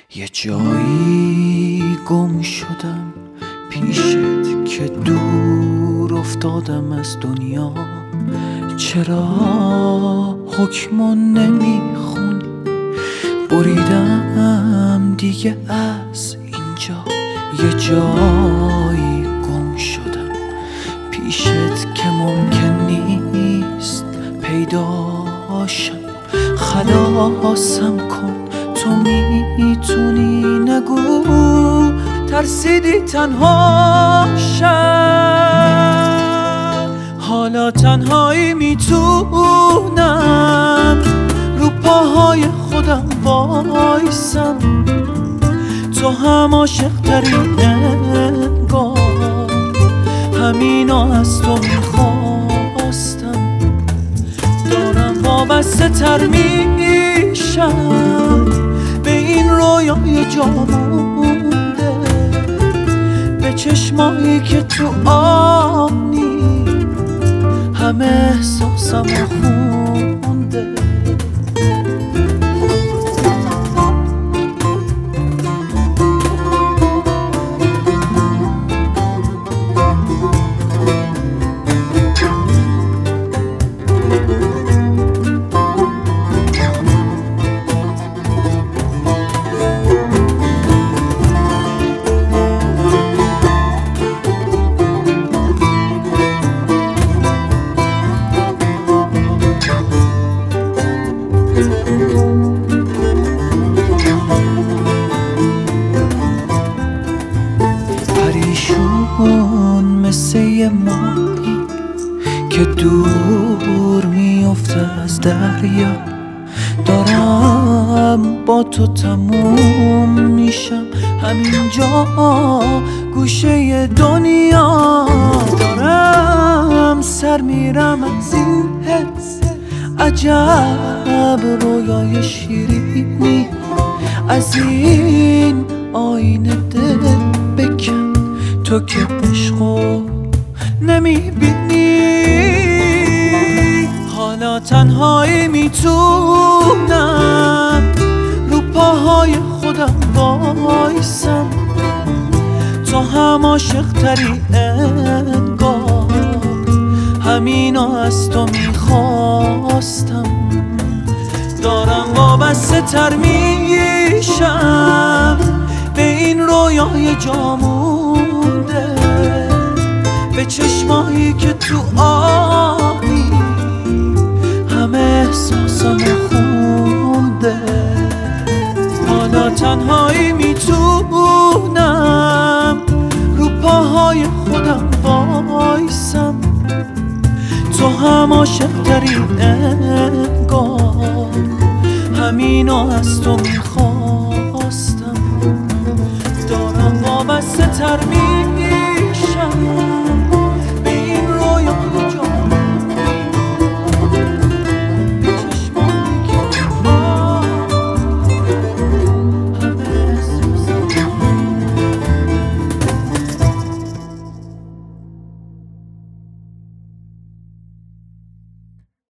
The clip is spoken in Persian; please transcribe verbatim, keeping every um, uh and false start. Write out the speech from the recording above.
یه جایی گم شدم پیشت که دور افتادم از دنیا. چرا حکمو نمیخونی؟ بریدم دیگه از اینجا. یه جایی گم شدم پیشت که ممکن نیست پیداشم. خلاصم کن تو میتونی، نگو ترسیدی تنها شم. حالا تنهایی میتونم رو پاهای خودم وایسم. تو هم عاشق ترین انگار، همینا از تو میخواستم. دارم وابسته تر میشم به این رویای جا مونده، به چشمایی که تو آنی همه احساسم خونده. پریشون مثل یه ماهی که دور میفته از دریا. دارم با تو تموم میشم همینجا گوشه دنیا. دارم سر میرم از این حس عجب رویای شیرینی. از این آینه دل بکن تو که عشقو نمیبینی. حالا تنهایی میتونم رو پاهای خودم وایسم. تو هم عاشق تری انگار، همینا از تو میخواستم. دارم وابسته تر میشم به این رویای جا مونده، به چشمایی که تو آبی همه احساسم خونده. حالا تنهایی میتونم رو پاهای خودم وایسم. تو هم عاشق ترین انگار، همینا از تو میخواستم. دارم وابسته تر می